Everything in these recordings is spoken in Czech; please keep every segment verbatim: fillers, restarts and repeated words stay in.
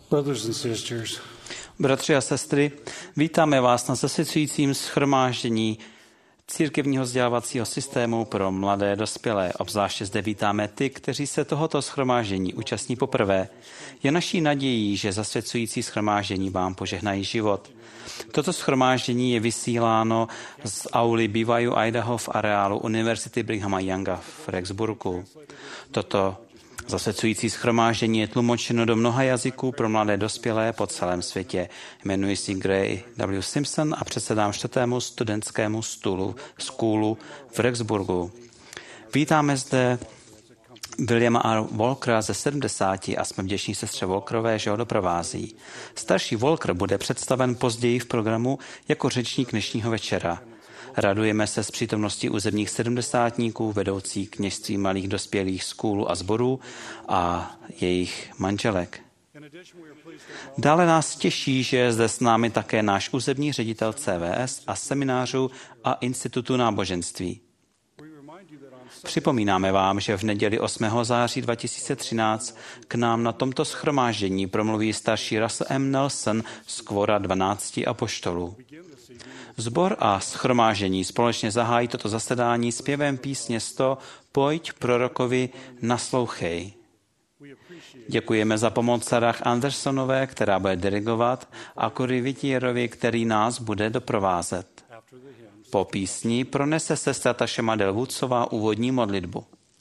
Brothers and sisters, Bratři a sestry, vítáme vás na zasvěcujícím shromáždění církevního vzdělávacího systému pro mladé dospělé. Obzvláště zde vítáme ty, kteří se tohoto shromáždění účastní poprvé. Je naší nadějí, že zasvěcující shromáždění vám požehnají život. Toto shromáždění je vysíláno z auly B Y U Idaho v areálu Univerzity Brighama Younga v Rexburgu. Toto zasvěcující shromáždění je tlumočeno do mnoha jazyků pro mladé dospělé po celém světě. Jmenuji se Gray W. Simpson a předsedám čtvrtému studentskému stůlu skůlu v Rexburgu. Vítáme zde Williama R. Walkera ze sedmdesáti a jsme vděční sestře Walkerové, že ho doprovází. Starší Walker bude představen později v programu jako řečník dnešního večera. Radujeme se z přítomnosti územních sedmdesátníků, vedoucí kněžství malých dospělých skůlů a sborů a jejich manželek. Dále nás těší, že je zde s námi také náš územní ředitel C V S a seminářů a institutu náboženství. Připomínáme vám, že v neděli osmého září dva tisíce třináct k nám na tomto shromáždění promluví starší Russell M. Nelson z kvora dvanácti apoštolů. Sbor a shromáždění společně zahájí toto zasedání zpěvem písně sto Pojď prorokovi naslouchej. Děkujeme za pomoc Sarah Andersonové, která bude dirigovat, a Cory Vitierovi, který nás bude doprovázet. Po písni pronese sestra Tašema Delvucová úvodní modlitbu.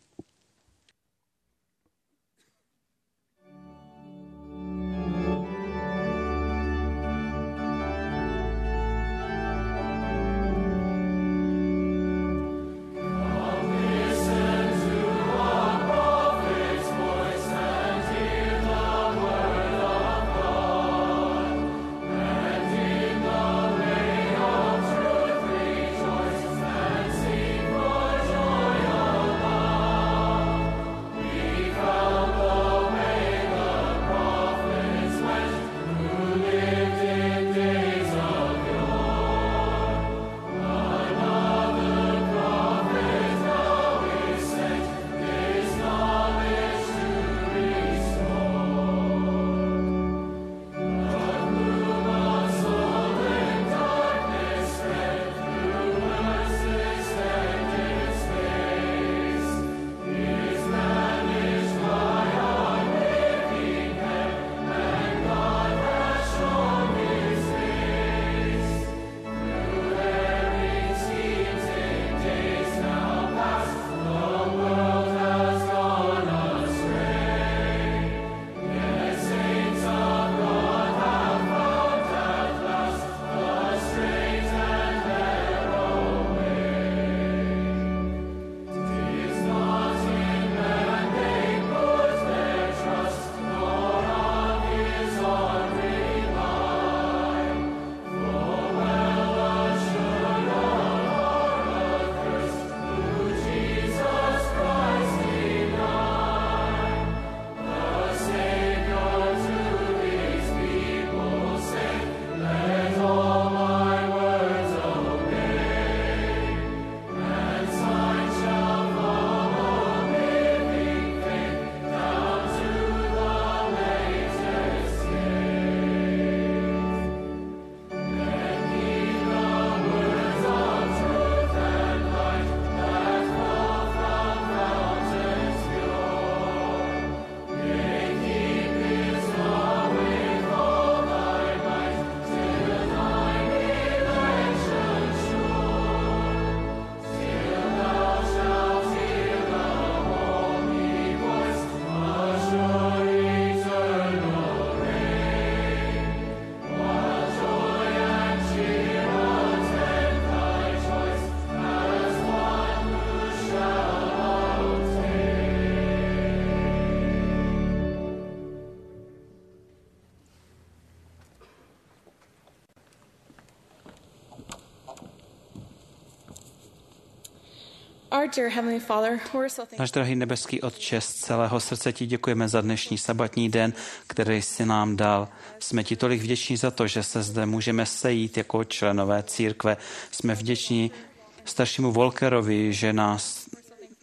Náš drahý nebeský Otče, z celého srdce ti děkujeme za dnešní sabatní den, který jsi nám dal. Jsme ti tolik vděční za to, že se zde můžeme sejít jako členové církve. Jsme vděční staršímu Walkerovi, že nás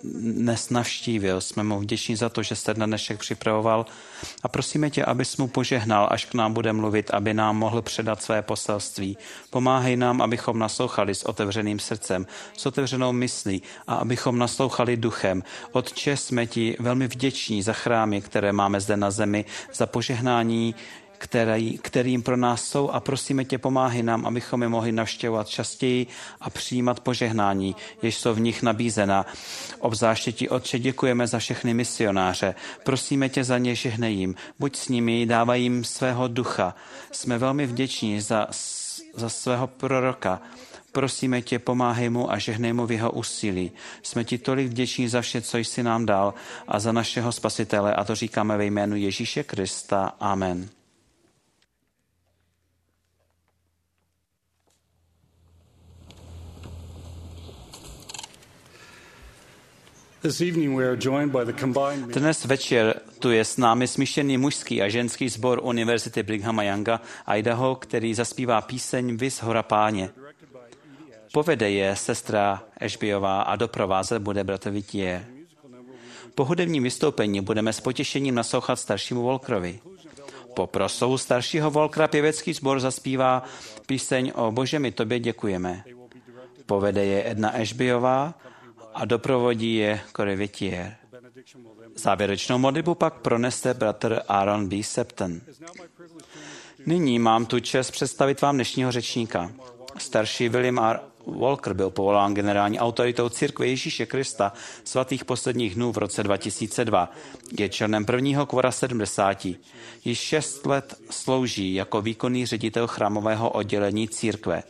dnes navštívil. Jsme mu vděční za to, že jste na dnešek připravoval a prosíme tě, abys mu požehnal, až k nám bude mluvit, aby nám mohl předat své poselství. Pomáhej nám, abychom naslouchali s otevřeným srdcem, s otevřenou myslí a abychom naslouchali duchem. Otče, jsme ti velmi vděční za chrámy, které máme zde na zemi, za požehnání, který, kterým pro nás jsou a prosíme tě, pomáhej nám, abychom je mohli navštěvovat častěji a přijímat požehnání, jež jsou v nich nabízena. Obzvláště ti, Otče, děkujeme za všechny misionáře. Prosíme tě za ně, žehnej jim. Buď s nimi, dávaj jim svého ducha. Jsme velmi vděční za, za svého proroka. Prosíme tě, pomáhej mu a žehnej mu v jeho úsilí. Jsme ti tolik vděční za vše, co jsi nám dal a za našeho Spasitele a to říkáme ve jménu Ježíše Krista. Amen. Dnes večer tu je s námi smíšený mužský a ženský sbor Univerzity Brighama Younga Idaho, který zaspívá píseň Vys hora Páně. Povede je sestra Ashbyová a doprovázet bude bratr Vittier. Po hudebním vystoupení budeme s potěšením naslouchat staršímu Walkerovi. Po proslovu staršího Walkera pěvecký sbor zaspívá píseň O Bože, my tobě děkujeme. Povede je Edna Ashbyová a doprovodí je Corey Vittier. Závěrečnou modlitbu pak pronese bratr Aaron B. Septon. Nyní mám tu čest představit vám dnešního řečníka. Starší William R. Walker byl povolán generální autoritou Církve Ježíše Krista svatých posledních dnů v roce dva tisíce dva. Je členem prvního kvora sedmdesáti. Již šest let slouží jako výkonný ředitel chrámového oddělení církve.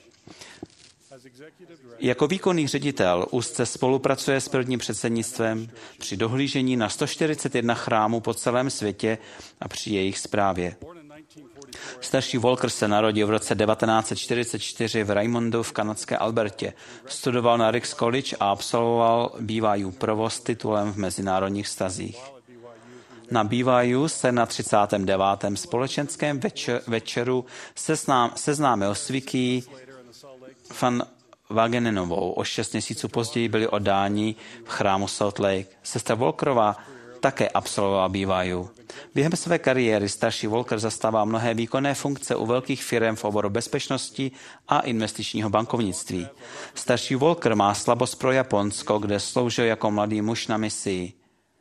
Jako výkonný ředitel úzce spolupracuje s prvním předsednictvem při dohlížení na sto čtyřicet jedna chrámů po celém světě a při jejich správě. Starší Walker se narodil v roce devatenáct set čtyřicet čtyři v Raymondu v kanadské Albertě. Studoval na Ricks College a absolvoval B Y U provoz s titulem v mezinárodních vztazích. Na B Y U se na třicátém devátém společenském večer, večeru seznám, seznámil s Vicky van Wagenenovou. O šest měsíců později byli oddáni v chrámu Salt Lake. Sestra Walkerová také absolvovala B Y U. Během své kariéry starší Walker zastává mnohé výkonné funkce u velkých firem v oboru bezpečnosti a investičního bankovnictví. Starší Walker má slabost pro Japonsko, kde sloužil jako mladý muž na misii.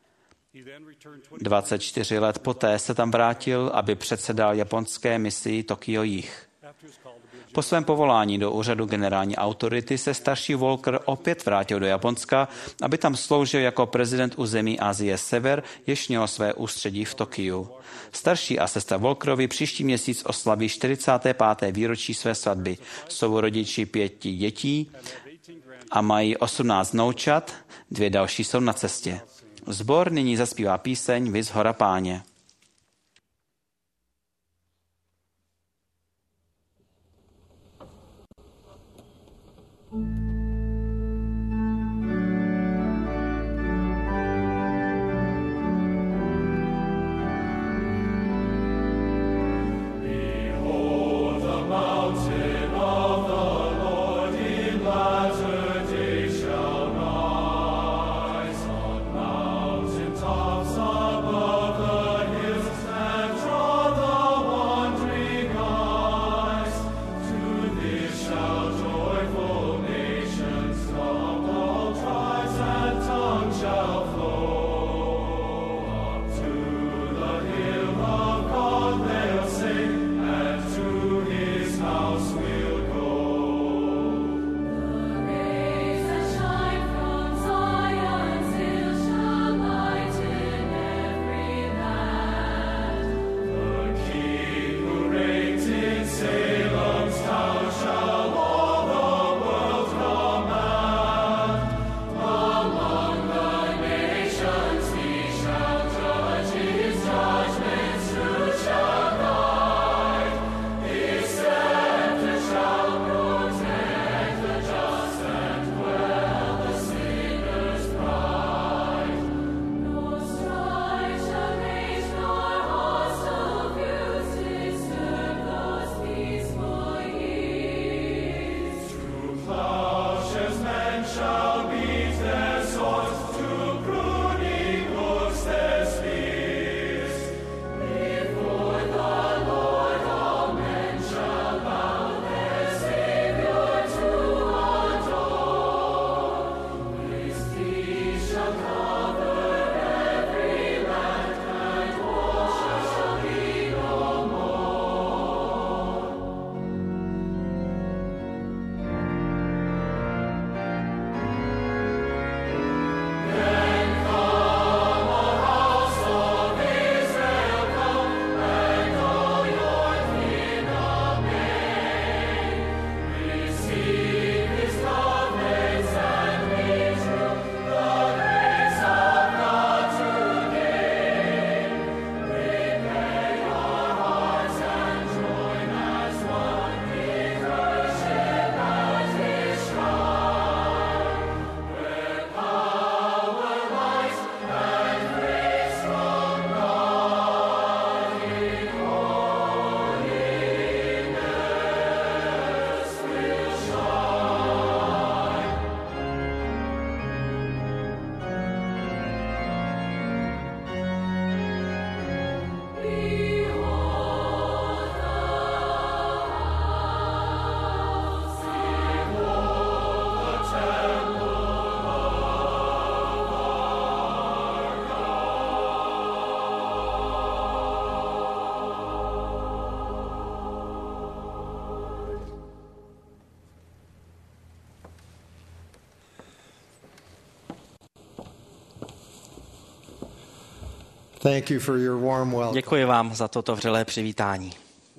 dvacet čtyři let poté se tam vrátil, aby předsedal japonské misii Tokio Jih. Po svém povolání do úřadu generální autority se starší Walker opět vrátil do Japonska, aby tam sloužil jako prezident území Asie Sever, jež mělo své ústředí v Tokiu. Starší a sestra Walkerovi příští měsíc oslaví čtyřicáté páté výročí své svatby. Jsou rodiči pěti dětí a mají osmnáct vnoučat, dvě další jsou na cestě. Sbor nyní zaspívá píseň Vys hora Páně. Above the Thank you for your warm welcome. Děkuji vám za toto vřelé přivítání.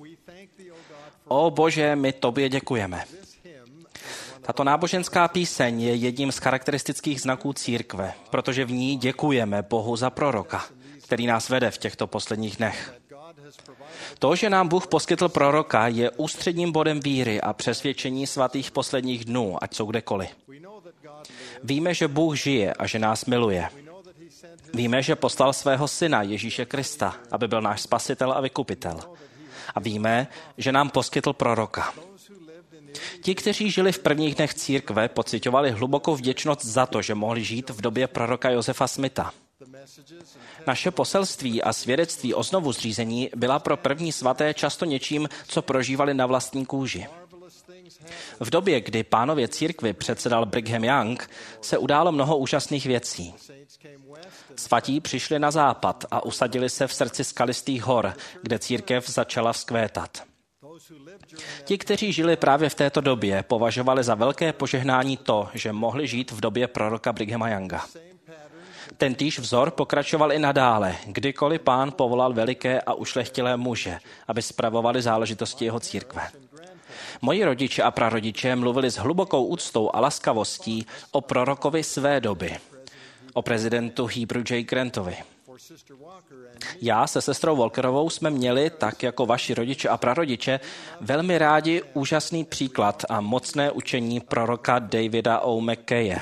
O Bože, my tobě děkujeme. Tato náboženská píseň je jedním z charakteristických znaků církve, protože v ní děkujeme Bohu za proroka, který nás vede v těchto posledních dnech. To, že nám Bůh poskytl proroka, je ústředním bodem víry a přesvědčení svatých posledních dnů, ať jsou kdekoliv. Víme, že Bůh žije a že nás miluje. Víme, že poslal svého syna Ježíše Krista, aby byl náš spasitel a vykupitel. A víme, že nám poskytl proroka. Ti, kteří žili v prvních dnech církve, pociťovali hlubokou vděčnost za to, že mohli žít v době proroka Josefa Smitha. Naše poselství a svědectví o znovu zřízení byla pro první svaté často něčím, co prožívali na vlastní kůži. V době, kdy pánově církvi předsedal Brigham Young, se událo mnoho úžasných věcí. Svatí přišli na západ a usadili se v srdci skalistých hor, kde církev začala vzkvétat. Ti, kteří žili právě v této době, považovali za velké požehnání to, že mohli žít v době proroka Brighama Younga. Tentýž vzor pokračoval i nadále, kdykoliv pán povolal veliké a ušlechtilé muže, aby spravovali záležitosti jeho církve. Moji rodiče a prarodiče mluvili s hlubokou úctou a laskavostí o prorokovi své doby, o prezidentu Heber J. Grantovi. Já se sestrou Walkerovou jsme měli, tak jako vaši rodiče a prarodiče, velmi rádi úžasný příklad a mocné učení proroka Davida O. McKaye.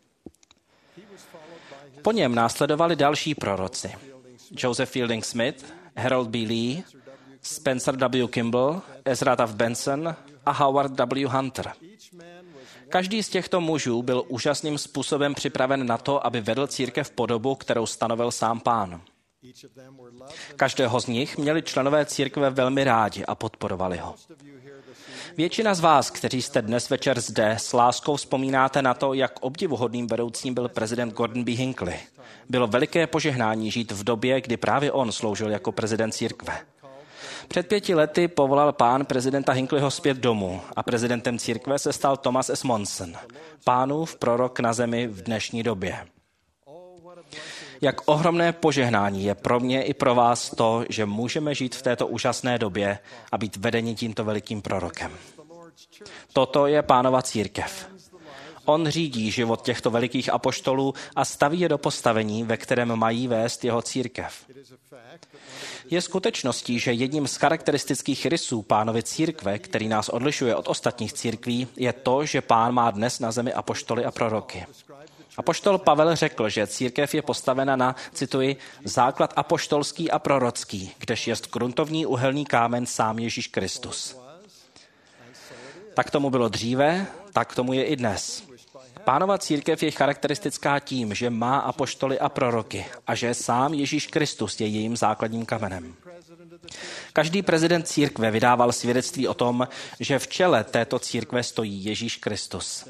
Po něm následovali další proroci. Joseph Fielding Smith, Harold B. Lee, Spencer W. Kimball, Ezra Taft Benson a Howard W. Hunter. Každý z těchto mužů byl úžasným způsobem připraven na to, aby vedl církev v podobu, kterou stanovil sám pán. Každého z nich měli členové církve velmi rádi a podporovali ho. Většina z vás, kteří jste dnes večer zde, s láskou vzpomínáte na to, jak obdivuhodným vedoucím byl prezident Gordon B. Hinckley. Bylo veliké požehnání žít v době, kdy právě on sloužil jako prezident církve. Před pěti lety povolal pán prezidenta Hinckleyho zpět domů a prezidentem církve se stal Thomas S. Monson, pánův prorok na zemi v dnešní době. Jak ohromné požehnání je pro mě i pro vás to, že můžeme žít v této úžasné době a být vedeni tímto velikým prorokem. Toto je pánova církev. On řídí život těchto velikých apoštolů a staví je do postavení, ve kterém mají vést jeho církev. Je skutečností, že jedním z charakteristických rysů pánovy církve, který nás odlišuje od ostatních církví, je to, že pán má dnes na zemi apoštoly a proroky. Apoštol Pavel řekl, že církev je postavena na, cituji, základ apoštolský a prorocký, kdež jest gruntovní uhelný kámen sám Ježíš Kristus. Tak tomu bylo dříve, tak tomu je i dnes. Pánova církev je charakteristická tím, že má apoštoly a proroky a že sám Ježíš Kristus je jejím základním kamenem. Každý prezident církve vydával svědectví o tom, že v čele této církve stojí Ježíš Kristus.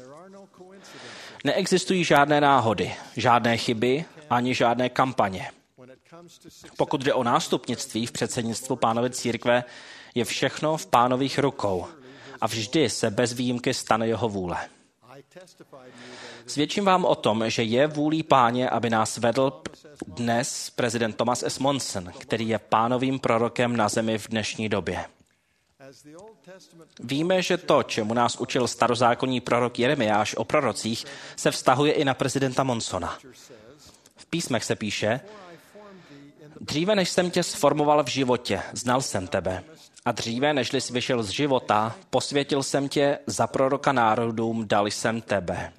Neexistují žádné náhody, žádné chyby ani žádné kampaně. Pokud jde o nástupnictví v předsednictvu pánovy církve, je všechno v pánových rukou a vždy se bez výjimky stane jeho vůle. Svědčím vám o tom, že je vůlí páně, aby nás vedl dnes prezident Thomas S. Monson, který je pánovým prorokem na zemi v dnešní době. Víme, že to, čemu nás učil starozákonní prorok Jeremiáš o prorocích, se vztahuje i na prezidenta Monsona. V písmech se píše: Dříve než jsem tě sformoval v životě, znal jsem tebe. A dříve, nežli jsi vyšel z života, posvětil jsem tě, za proroka národům dal jsem tebe.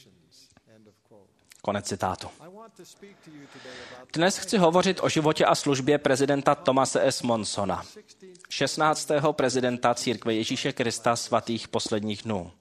Konec citátu. Dnes chci hovořit o životě a službě prezidenta Thomase S. Monsona, šestnáctého prezidenta církve Ježíše Krista svatých posledních dnů.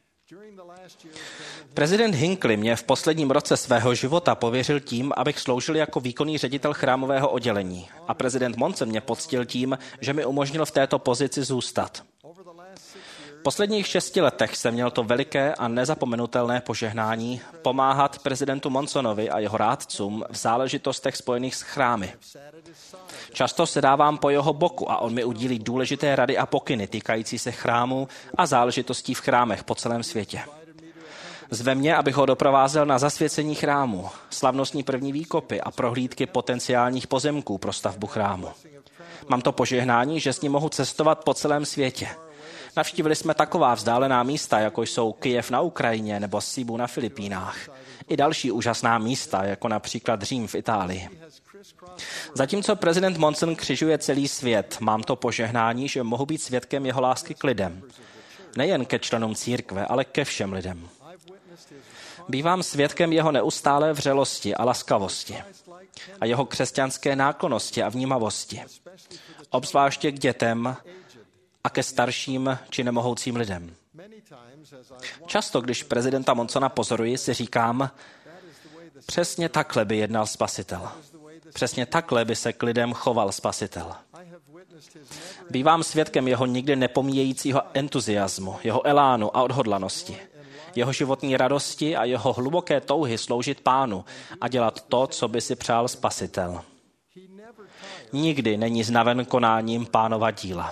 Prezident Hinckley mě v posledním roce svého života pověřil tím, abych sloužil jako výkonný ředitel chrámového oddělení a prezident Monson mě poctil tím, že mi umožnil v této pozici zůstat. V posledních šesti letech jsem měl to veliké a nezapomenutelné požehnání pomáhat prezidentu Monsonovi a jeho rádcům v záležitostech spojených s chrámy. Často se dávám po jeho boku a on mi udílí důležité rady a pokyny týkající se chrámu a záležitostí v chrámech po celém světě. Zve mě, abych ho doprovázel na zasvěcení chrámu, slavnostní první výkopy a prohlídky potenciálních pozemků pro stavbu chrámu. Mám to požehnání, že s ním mohu cestovat po celém světě. Navštívili jsme taková vzdálená místa, jako jsou Kyjev na Ukrajině nebo Sibu na Filipínách. I další úžasná místa, jako například Řím v Itálii. Zatímco prezident Monson křižuje celý svět, mám to požehnání, že mohu být svědkem jeho lásky k lidem. Nejen ke členům církve, ale ke všem lidem. Bývám svědkem jeho neustálé vřelosti a laskavosti a jeho křesťanské náklonnosti a vnímavosti, obzvláště k dětem a ke starším či nemohoucím lidem. Často, když prezidenta Monsona pozoruji, si říkám, přesně takhle by jednal Spasitel. Přesně takhle by se k lidem choval Spasitel. Bývám svědkem jeho nikdy nepomíjejícího entuziasmu, jeho elánu a odhodlanosti, jeho životní radosti a jeho hluboké touhy sloužit Pánu a dělat to, co by si přál Spasitel. Nikdy není znaven konáním Pánova díla.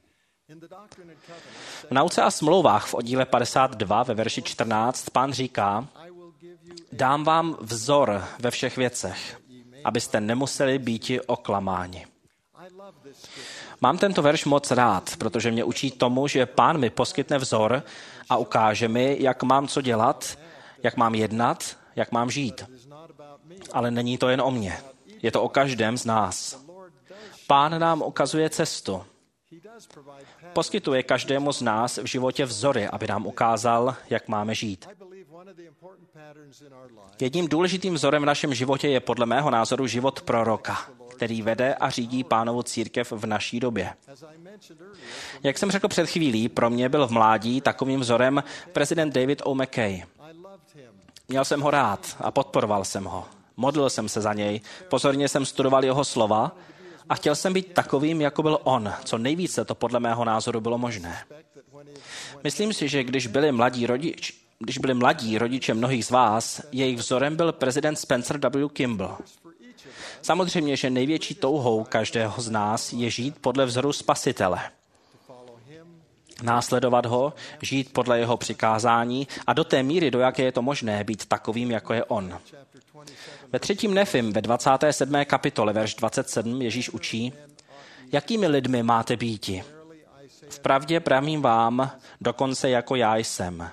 V Nauce a smlouvách v oddíle padesát dva ve verši čtrnáct Pán říká, dám vám vzor ve všech věcech, abyste nemuseli býti oklamáni. Mám tento verš moc rád, protože mě učí tomu, že Pán mi poskytne vzor a ukáže mi, jak mám co dělat, jak mám jednat, jak mám žít. Ale není to jen o mně. Je to o každém z nás. Pán nám ukazuje cestu. Poskytuje každému z nás v životě vzory, aby nám ukázal, jak máme žít. Jedním důležitým vzorem v našem životě je podle mého názoru život proroka, který vede a řídí Pánovu církev v naší době. Jak jsem řekl před chvílí, pro mě byl v mládí takovým vzorem prezident David O. McKay. Měl jsem ho rád a podporoval jsem ho. Modlil jsem se za něj, pozorně jsem studoval jeho slova a chtěl jsem být takovým, jako byl on, co nejvíce to podle mého názoru bylo možné. Myslím si, že když byli mladí rodič, když byli mladí rodiče mnohých z vás, jejich vzorem byl prezident Spencer W. Kimball. Samozřejmě, že největší touhou každého z nás je žít podle vzoru Spasitele. Následovat ho, žít podle jeho přikázání a do té míry, do jaké je to možné, být takovým, jako je on. Ve třetím Nefim, ve dvacáté sedmé kapitole, verš dvacet sedm, Ježíš učí, jakými lidmi máte býti? Vpravdě pravím vám, dokonce jako já jsem.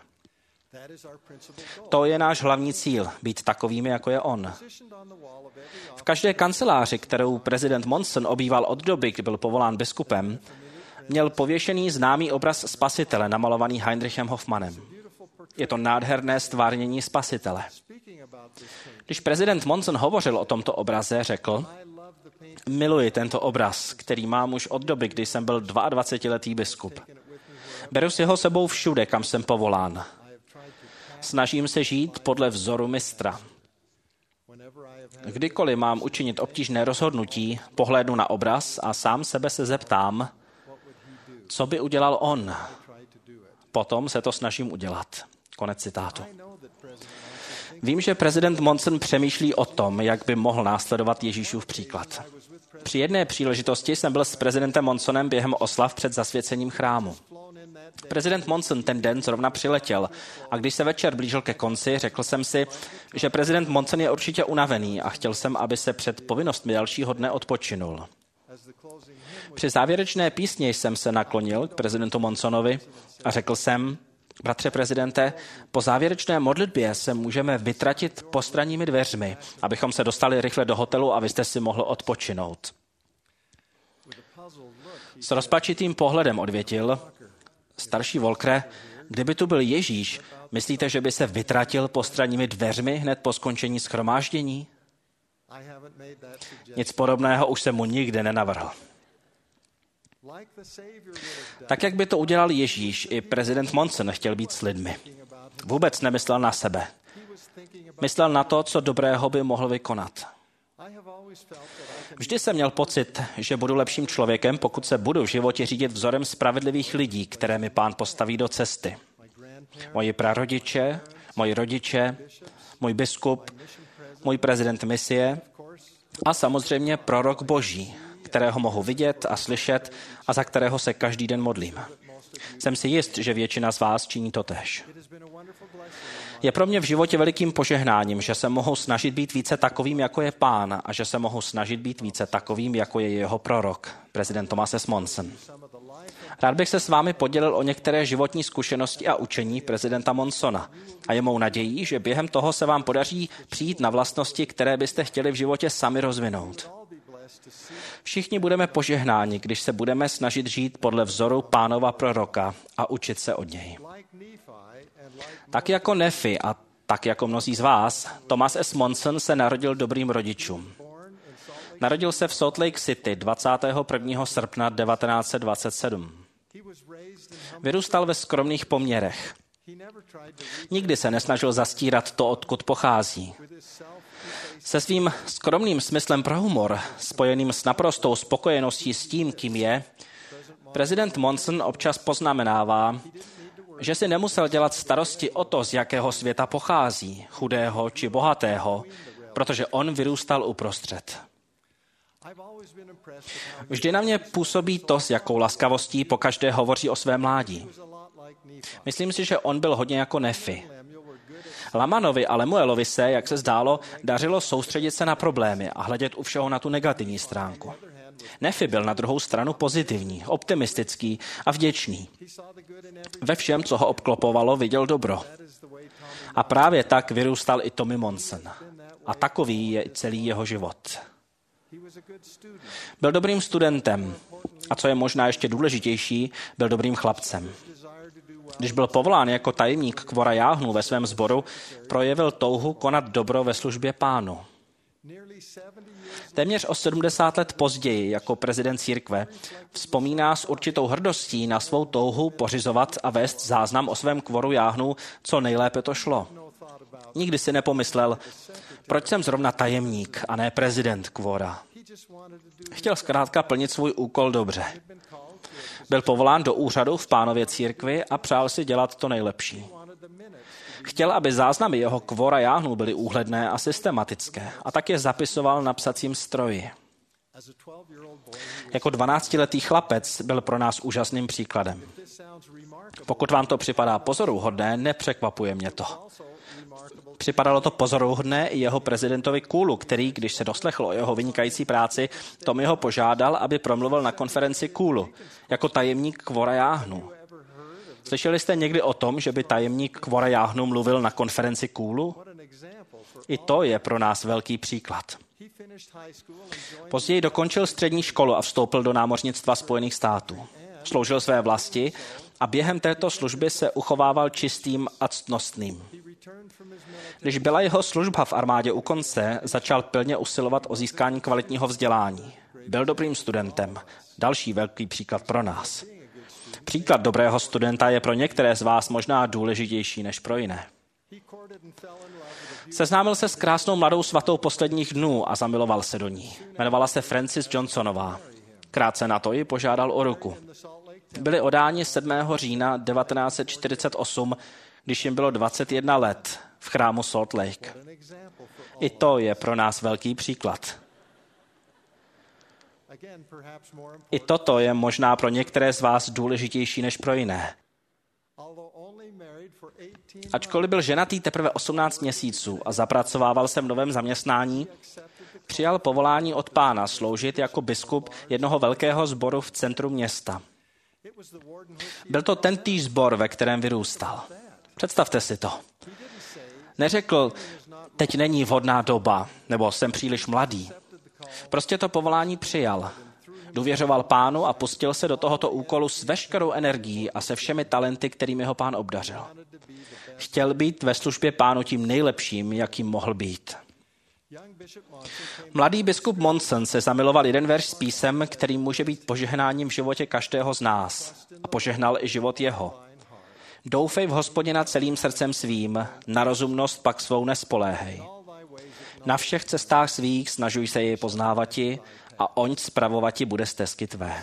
To je náš hlavní cíl, být takovými, jako je on. V každé kanceláři, kterou prezident Monson obýval od doby, kdy byl povolán biskupem, měl pověšený známý obraz Spasitele, namalovaný Heinrichem Hoffmannem. Je to nádherné stvárnění Spasitele. Když prezident Monson hovořil o tomto obraze, řekl, miluji tento obraz, který mám už od doby, kdy jsem byl dvacetiletý biskup. Beru si ho sebou všude, kam jsem povolán. Snažím se žít podle vzoru mistra. Kdykoliv mám učinit obtížné rozhodnutí, pohlédnu na obraz a sám sebe se zeptám, co by udělal on. Potom se to snažím udělat. Konec citátu. Vím, že prezident Monson přemýšlí o tom, jak by mohl následovat Ježíšův příklad. Při jedné příležitosti jsem byl s prezidentem Monsonem během oslav před zasvěcením chrámu. Prezident Monson ten den zrovna přiletěl a když se večer blížil ke konci, řekl jsem si, že prezident Monson je určitě unavený a chtěl jsem, aby se před povinnostmi dalšího dne odpočinul. Při závěrečné písni jsem se naklonil k prezidentu Monsonovi a řekl jsem, bratře prezidente, po závěrečné modlitbě se můžeme vytratit postranními dveřmi, abychom se dostali rychle do hotelu a vy jste si mohl odpočinout. S rozpačitým pohledem odvětil, starší Volkre, kdyby tu byl Ježíš, myslíte, že by se vytratil postranními dveřmi hned po skončení shromáždění? Nic podobného už jsem mu nikdy nenavrhl. Tak, jak by to udělal Ježíš, i prezident Monson chtěl být s lidmi. Vůbec nemyslel na sebe. Myslel na to, co dobrého by mohl vykonat. Vždy jsem měl pocit, že budu lepším člověkem, pokud se budu v životě řídit vzorem spravedlivých lidí, které mi Pán postaví do cesty. Moji prarodiče, moji rodiče, můj biskup, můj prezident misie a samozřejmě prorok Boží, kterého mohu vidět a slyšet a za kterého se každý den modlím. Jsem si jist, že většina z vás činí totéž. Je pro mě v životě velikým požehnáním, že se mohu snažit být více takovým, jako je Pán, a že se mohu snažit být více takovým, jako je jeho prorok, prezident Thomas S. Monson. Rád bych se s vámi podělil o některé životní zkušenosti a učení prezidenta Monsona a je mou nadějí, že během toho se vám podaří přijít na vlastnosti, které byste chtěli v životě sami rozvinout. Všichni budeme požehnáni, když se budeme snažit žít podle vzoru Pánova proroka a učit se od něj. Tak jako Nefi a tak jako mnozí z vás, Thomas S. Monson se narodil dobrým rodičům. Narodil se v Salt Lake City dvacátého prvního srpna devatenáct set dvacet sedm. Vyrůstal ve skromných poměrech. Nikdy se nesnažil zastírat to, odkud pochází. Se svým skromným smyslem pro humor, spojeným s naprostou spokojeností s tím, kým je, prezident Monson občas poznamenává, že si nemusel dělat starosti o to, z jakého světa pochází, chudého či bohatého, protože on vyrůstal uprostřed. Vždy na mě působí to, s jakou laskavostí pokaždé hovoří o své mládí. Myslím si, že on byl hodně jako Nefi. Lamanovi a Lemuelovi se, jak se zdálo, dařilo soustředit se na problémy a hledět u všeho na tu negativní stránku. Nefi byl na druhou stranu pozitivní, optimistický a vděčný. Ve všem, co ho obklopovalo, viděl dobro. A právě tak vyrůstal i Tommy Monson. A takový je celý jeho život. Byl dobrým studentem a co je možná ještě důležitější, byl dobrým chlapcem. Když byl povolán jako tajemník Kvora Jáhnů ve svém sboru, projevil touhu konat dobro ve službě Pánu. Téměř o sedmdesát let později, jako prezident církve, vzpomíná s určitou hrdostí na svou touhu pořizovat a vést záznam o svém Kvoru Jáhnů, co nejlépe to šlo. Nikdy si nepomyslel, proč jsem zrovna tajemník a ne prezident Kvora. Chtěl zkrátka plnit svůj úkol dobře. Byl povolán do úřadu v Pánově církvi a přál si dělat to nejlepší. Chtěl, aby záznamy jeho Kvora Jáhnů byly úhledné a systematické a tak je zapisoval na psacím stroji. Jako dvanáctiletý chlapec byl pro nás úžasným příkladem. Pokud vám to připadá pozoruhodné, nepřekvapuje mě to. Připadalo to pozoruhodné i jeho prezidentovi Coolu, který, když se doslechl o jeho vynikající práci, Tommy ho požádal, aby promluvil na konferenci Coolu jako tajemník Kvora Jáhnů. Slyšeli jste někdy o tom, že by tajemník Kvora Jáhnů mluvil na konferenci Coolu? I to je pro nás velký příklad. Později dokončil střední školu a vstoupil do námořnictva Spojených států. Sloužil své vlasti a během této služby se uchovával čistým a ctnostným. Když byla jeho služba v armádě u konce, začal pilně usilovat o získání kvalitního vzdělání. Byl dobrým studentem. Další velký příklad pro nás. Příklad dobrého studenta je pro některé z vás možná důležitější než pro jiné. Seznámil se s krásnou mladou svatou posledních dnů a zamiloval se do ní. Jmenovala se Frances Johnsonová. Krátce na to ji požádal o ruku. Byli odáni sedmého října devatenáct set čtyřicet osm, když jim bylo dvacet jedna let, v chrámu Salt Lake. I to je pro nás velký příklad. I toto je možná pro některé z vás důležitější než pro jiné. Ačkoliv byl ženatý teprve osmnáct měsíců a zapracovával se v novém zaměstnání, přijal povolání od Pána sloužit jako biskup jednoho velkého sboru v centru města. Byl to tentýž sbor, ve kterém vyrůstal. Představte si to. Neřekl, teď není vhodná doba, nebo jsem příliš mladý. Prostě to povolání přijal. Důvěřoval Pánu a pustil se do tohoto úkolu s veškerou energií a se všemi talenty, kterými ho Pán obdařil. Chtěl být ve službě Pánu tím nejlepším, jakým mohl být. Mladý biskup Monson se zamiloval jeden verš z písem, který může být požehnáním v životě každého z nás. A požehnal i život jeho. Doufej v Hospodina celým srdcem svým, na rozumnost pak svou nespoléhej. Na všech cestách svých snažuj se jej poznávati a oň spravovati bude stezky tvé.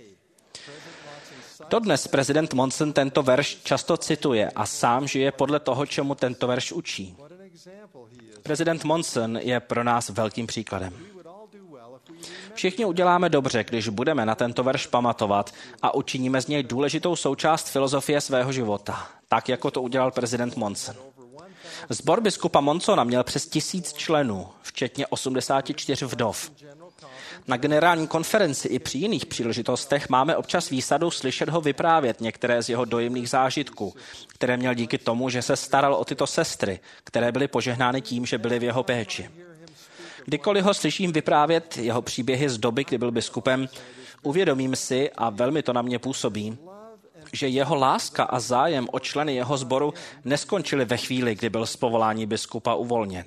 Dodnes prezident Monson tento verš často cituje a sám žije podle toho, čemu tento verš učí. Prezident Monson je pro nás velkým příkladem. Všichni uděláme dobře, když budeme na tento verš pamatovat a učiníme z něj důležitou součást filozofie svého života, tak jako to udělal prezident Monson. Sbor biskupa Monsona měl přes tisíc členů, včetně osmdesáti čtyř vdov. Na generální konferenci i při jiných příležitostech máme občas výsadu slyšet ho vyprávět některé z jeho dojemných zážitků, které měl díky tomu, že se staral o tyto sestry, které byly požehnány tím, že byly v jeho péči. Kdykoliv ho slyším vyprávět jeho příběhy z doby, kdy byl biskupem, uvědomím si, a velmi to na mě působí, že jeho láska a zájem o členy jeho sboru neskončily ve chvíli, kdy byl z povolání biskupa uvolněn.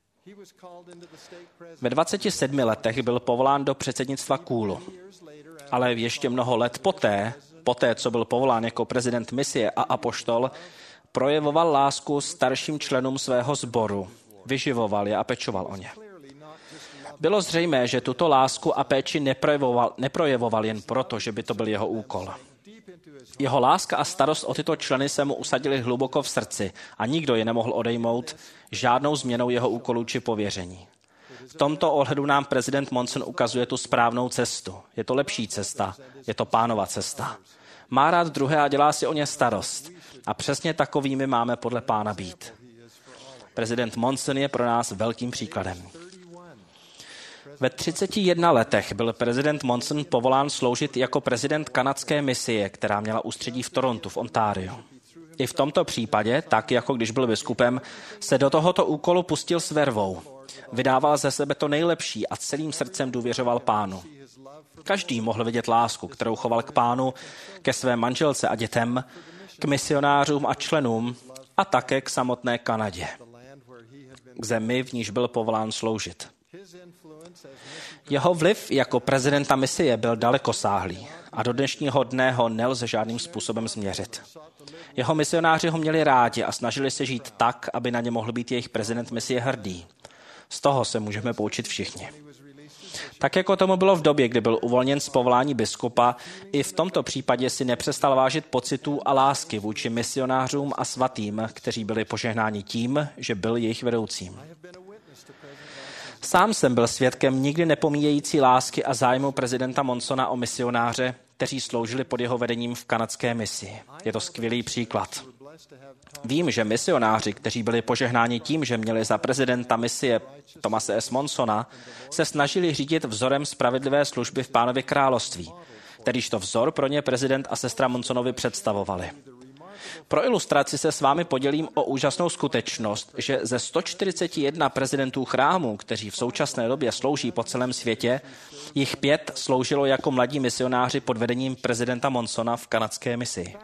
Ve dvaceti sedmi letech byl povolán do předsednictva Kůlu, ale ještě mnoho let poté, poté, co byl povolán jako prezident misie a apoštol, projevoval lásku starším členům svého sboru, vyživoval je a pečoval o ně. Bylo zřejmé, že tuto lásku a péči neprojevoval, neprojevoval jen proto, že by to byl jeho úkol. Jeho láska a starost o tyto členy se mu usadily hluboko v srdci a nikdo je nemohl odejmout žádnou změnou jeho úkolů či pověření. V tomto ohledu nám prezident Monson ukazuje tu správnou cestu. Je to lepší cesta, je to Pánova cesta. Má rád druhé a dělá si o ně starost. A přesně takovými máme podle Pána být. Prezident Monson je pro nás velkým příkladem. Ve třiceti jedné letech byl prezident Monson povolán sloužit jako prezident kanadské misie, která měla ústředí v Torontu v Ontáriu. I v tomto případě, tak jako když byl biskupem, se do tohoto úkolu pustil s vervou. Vydával ze sebe to nejlepší a celým srdcem důvěřoval Pánu. Každý mohl vidět lásku, kterou choval k Pánu, ke své manželce a dětem, k misionářům a členům a také k samotné Kanadě, k zemi, v níž byl povolán sloužit. Jeho vliv jako prezidenta misie byl dalekosáhlý a do dnešního dne ho nelze žádným způsobem změřit. Jeho misionáři ho měli rádi a snažili se žít tak, aby na ně mohl být jejich prezident misie hrdý. Z toho se můžeme poučit všichni. Tak jako tomu bylo v době, kdy byl uvolněn z povolání biskupa, i v tomto případě si nepřestal vážit pocitů a lásky vůči misionářům a svatým, kteří byli požehnáni tím, že byl jejich vedoucím. Sám jsem byl svědkem nikdy nepomíjející lásky a zájmu prezidenta Monsona o misionáře, kteří sloužili pod jeho vedením v kanadské misi. Je to skvělý příklad. Vím, že misionáři, kteří byli požehnáni tím, že měli za prezidenta misie Thomase S. Monsona, se snažili řídit vzorem spravedlivé služby v Pánově království, kterýž to vzor pro ně prezident a sestra Monsonovi představovali. Pro ilustraci se s vámi podělím o úžasnou skutečnost, že ze sto čtyřiceti jednoho prezidentů chrámů, kteří v současné době slouží po celém světě, jich pět sloužilo jako mladí misionáři pod vedením prezidenta Monsona v kanadské misi.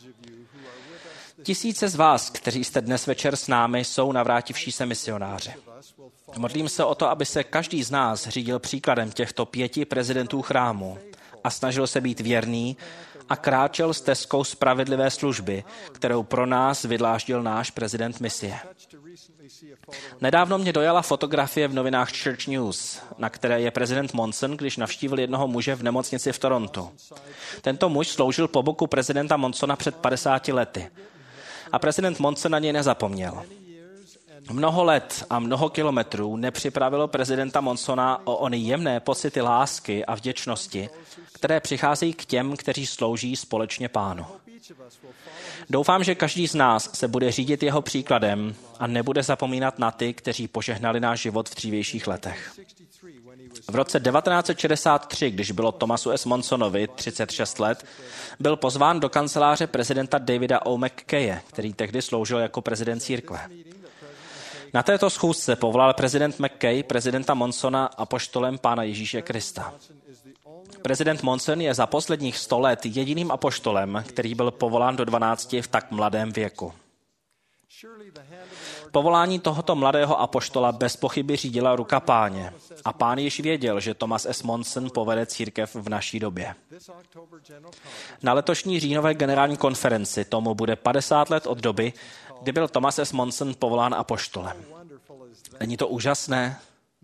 Tisíce z vás, kteří jste dnes večer s námi, jsou navrátivší se misionáři. Modlím se o to, aby se každý z nás řídil příkladem těchto pěti prezidentů chrámu a snažil se být věrný a kráčel stezkou spravedlivé služby, kterou pro nás vydláždil náš prezident misie. Nedávno mě dojala fotografie v novinách Church News, na které je prezident Monson, když navštívil jednoho muže v nemocnici v Torontu. Tento muž sloužil po boku prezidenta Monsona před padesáti lety. A prezident Monson na něj nezapomněl. Mnoho let a mnoho kilometrů nepřipravilo prezidenta Monsona o ony jemné pocity lásky a vděčnosti, které přicházejí k těm, kteří slouží společně Pánu. Doufám, že každý z nás se bude řídit jeho příkladem a nebude zapomínat na ty, kteří požehnali náš život v dřívějších letech. V roce devatenáct set šedesát tři, když bylo Thomasu S. Monsonovi třicet šest let, byl pozván do kanceláře prezidenta Davida O. McKaye, který tehdy sloužil jako prezident církve. Na této schůzce povolal prezident McKay prezidenta Monsona apoštolem Pána Ježíše Krista. Prezident Monson je za posledních sto let jediným apoštolem, který byl povolán do dvanácti v tak mladém věku. Povolání tohoto mladého apoštola bez pochyby řídila ruka Páně a Pán již věděl, že Thomas S. Monson povede církev v naší době. Na letošní říjnové generální konferenci tomu bude padesát let od doby, kdy byl Thomas S. Monson povolán apoštolem. Není to úžasné?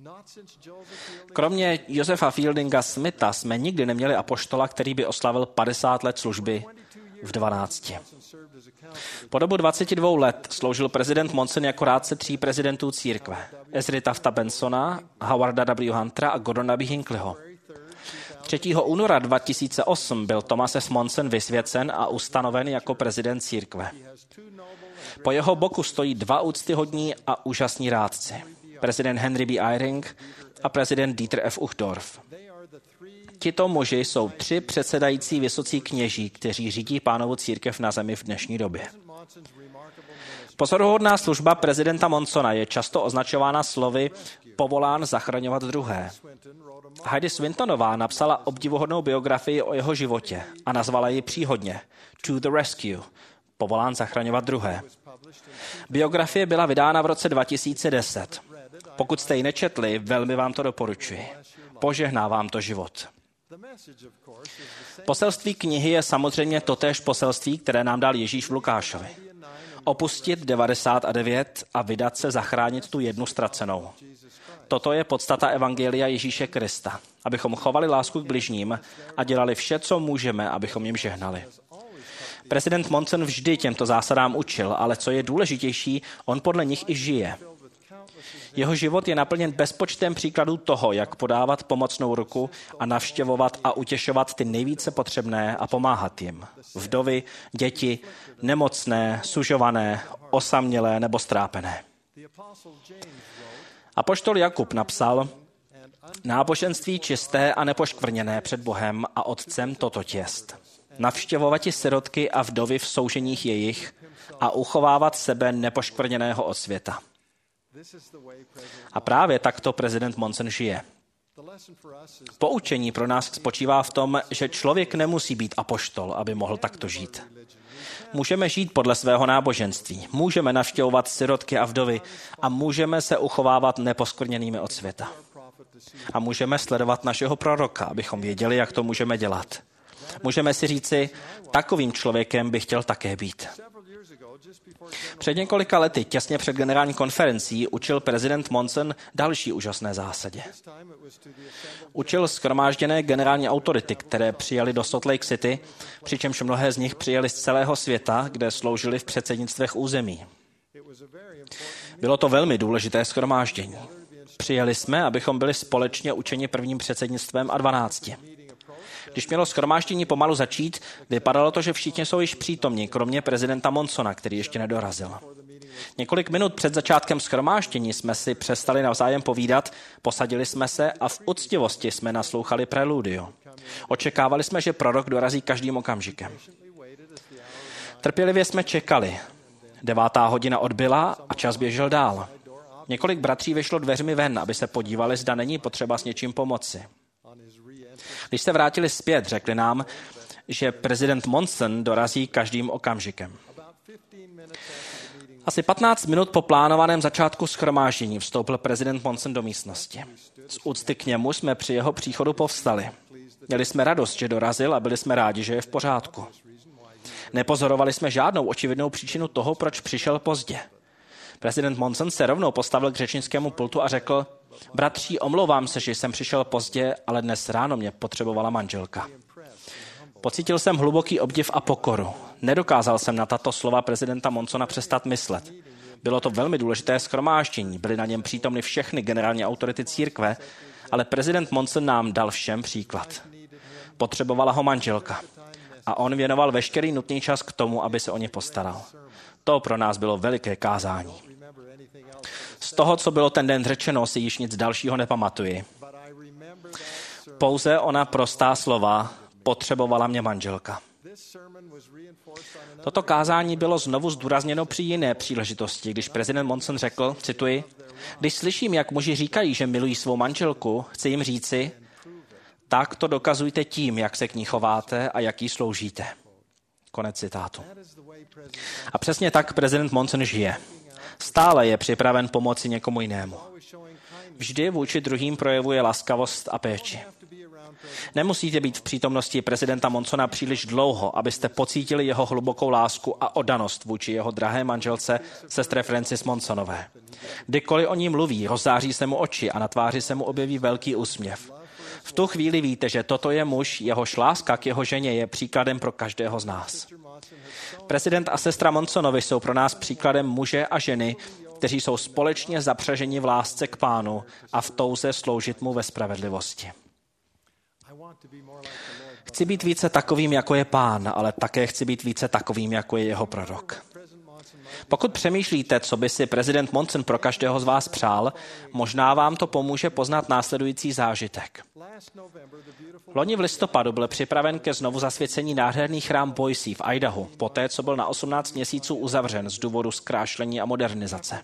Kromě Josefa Fieldinga Smitha jsme nikdy neměli apoštola, který by oslavil padesát let služby v dvanácti. Po dobu dvaceti dvou let sloužil prezident Monson jako rádce tří prezidentů církve. Ezry Tafta Bensona, Howarda W. Huntera a Gordona B. Hinckleyho. třetího února dva tisíce osm byl Thomas S. Monson vysvěcen a ustanoven jako prezident církve. Po jeho boku stojí dva úctyhodní a úžasní rádci. Prezident Henry B. Eyring a prezident Dieter F. Uchtdorf. Tito muži jsou tři předsedající vysocí kněží, kteří řídí Pánovu církev na zemi v dnešní době. Pozoruhodná služba prezidenta Monsona je často označována slovy povolán zachraňovat druhé. Heidi Swintonová napsala obdivuhodnou biografii o jeho životě a nazvala ji příhodně To the Rescue, povolán zachraňovat druhé. Biografie byla vydána v roce dva tisíce deset. Pokud jste ji nečetli, velmi vám to doporučuji. Požehná vám to život. Poselství knihy je samozřejmě totéž poselství, které nám dal Ježíš v Lukášovi. Opustit devadesát devět a vydat se zachránit tu jednu ztracenou. Toto je podstata evangelia Ježíše Krista, abychom chovali lásku k bližním a dělali vše, co můžeme, abychom jim žehnali. Prezident Monson vždy těmto zásadám učil, ale co je důležitější, on podle nich i žije. Jeho život je naplněn bezpočtem příkladů toho, jak podávat pomocnou ruku a navštěvovat a utěšovat ty nejvíce potřebné a pomáhat jim. Vdovy, děti, nemocné, sužované, osamělé nebo strápené. Apoštol Jakub napsal: náboženství čisté a nepoškvrněné před Bohem a Otcem toto jest. Navštěvovati sirotky a vdovy v souženích jejich a uchovávat sebe nepoškvrněného od světa. A právě takto prezident Monson žije. Poučení pro nás spočívá v tom, že člověk nemusí být apoštol, aby mohl takto žít. Můžeme žít podle svého náboženství, můžeme navštěvovat sirotky a vdovy a můžeme se uchovávat neposkvrněnými od světa. A můžeme sledovat našeho proroka, abychom věděli, jak to můžeme dělat. Můžeme si říci, takovým člověkem bych chtěl také být. Před několika lety, těsně před generální konferencí, učil prezident Monson další úžasné zásadě. Učil shromážděné generální autority, které přijali do Salt Lake City, přičemž mnohé z nich přijeli z celého světa, kde sloužili v předsednictvech území. Bylo to velmi důležité shromáždění. Přijeli jsme, abychom byli společně učeni prvním předsednictvem a dvanácti. Když mělo shromáždění pomalu začít, vypadalo to, že všichni jsou již přítomní, kromě prezidenta Monsona, který ještě nedorazil. Několik minut před začátkem shromáždění jsme si přestali navzájem povídat, posadili jsme se a v uctivosti jsme naslouchali preludiu. Očekávali jsme, že prorok dorazí každým okamžikem. Trpělivě jsme čekali. Devátá hodina odbyla a čas běžel dál. Několik bratří vyšlo dveřmi ven, aby se podívali, zda není potřeba s něčím pomoci. Když se vrátili zpět, řekli nám, že prezident Monson dorazí každým okamžikem. Asi patnáct minut po plánovaném začátku shromáždění vstoupil prezident Monson do místnosti. Z úcty k němu jsme při jeho příchodu povstali. Měli jsme radost, že dorazil a byli jsme rádi, že je v pořádku. Nepozorovali jsme žádnou očividnou příčinu toho, proč přišel pozdě. Prezident Monson se rovnou postavil k řečnickému pultu a řekl: bratří, omlouvám se, že jsem přišel pozdě, ale dnes ráno mě potřebovala manželka. Pocítil jsem hluboký obdiv a pokoru. Nedokázal jsem na tato slova prezidenta Monsona přestat myslet. Bylo to velmi důležité shromáždění, byly na něm přítomny všechny generální autority církve, ale prezident Monson nám dal všem příklad. Potřebovala ho manželka a on věnoval veškerý nutný čas k tomu, aby se o ně postaral. To pro nás bylo veliké kázání. Z toho, co bylo ten den řečeno, si již nic dalšího nepamatuji. Pouze ona prostá slova: potřebovala mě manželka. Toto kázání bylo znovu zdůrazněno při jiné příležitosti, když prezident Monson řekl, cituji: když slyším, jak muži říkají, že milují svou manželku, chci jim říci, tak to dokazujte tím, jak se k ní chováte a jak jí sloužíte. Konec citátu. A přesně tak prezident Monson žije. Stále je připraven pomoci někomu jinému. Vždy vůči druhým projevuje laskavost a péči. Nemusíte být v přítomnosti prezidenta Monsona příliš dlouho, abyste pocítili jeho hlubokou lásku a oddanost vůči jeho drahé manželce, sestře Francis Monsonové. Kdykoliv o ní mluví, rozzáří se mu oči a na tváři se mu objeví velký úsměv. V tu chvíli víte, že toto je muž, jehož láska k jeho ženě je příkladem pro každého z nás. Prezident a sestra Monsonovi jsou pro nás příkladem muže a ženy, kteří jsou společně zapřaženi v lásce k Pánu a v touze sloužit mu ve spravedlivosti. Chci být více takovým, jako je Pán, ale také chci být více takovým, jako je jeho prorok. Pokud přemýšlíte, co by si prezident Monson pro každého z vás přál, možná vám to pomůže poznat následující zážitek. Loni v listopadu byl připraven ke znovu zasvěcení nádherný chrám Boise v Idahu, poté, co byl na osmnáct měsíců uzavřen z důvodu zkrášlení a modernizace.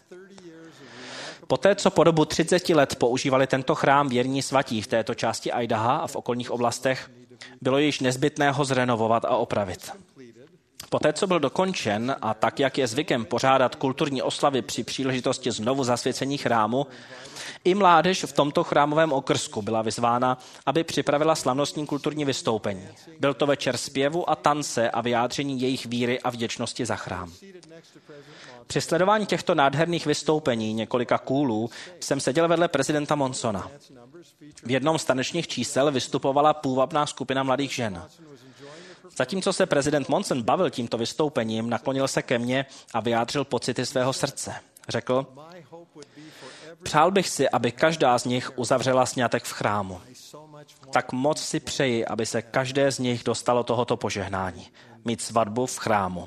Poté, co po dobu třicet let používali tento chrám věrní svatí v této části Idaha a v okolních oblastech, bylo již nezbytné ho zrenovovat a opravit. Poté, co byl dokončen a tak, jak je zvykem pořádat kulturní oslavy při příležitosti znovu zasvěcení chrámu, i mládež v tomto chrámovém okrsku byla vyzvána, aby připravila slavnostní kulturní vystoupení. Byl to večer zpěvu a tance a vyjádření jejich víry a vděčnosti za chrám. Při sledování těchto nádherných vystoupení několika kůlů jsem seděl vedle prezidenta Monsona. V jednom z tanečních čísel vystupovala půvabná skupina mladých žen. Zatímco se prezident Monson bavil tímto vystoupením, naklonil se ke mně a vyjádřil pocity svého srdce. Řekl, přál bych si, aby každá z nich uzavřela sňatek v chrámu. Tak moc si přeji, aby se každé z nich dostalo tohoto požehnání. Mít svatbu v chrámu.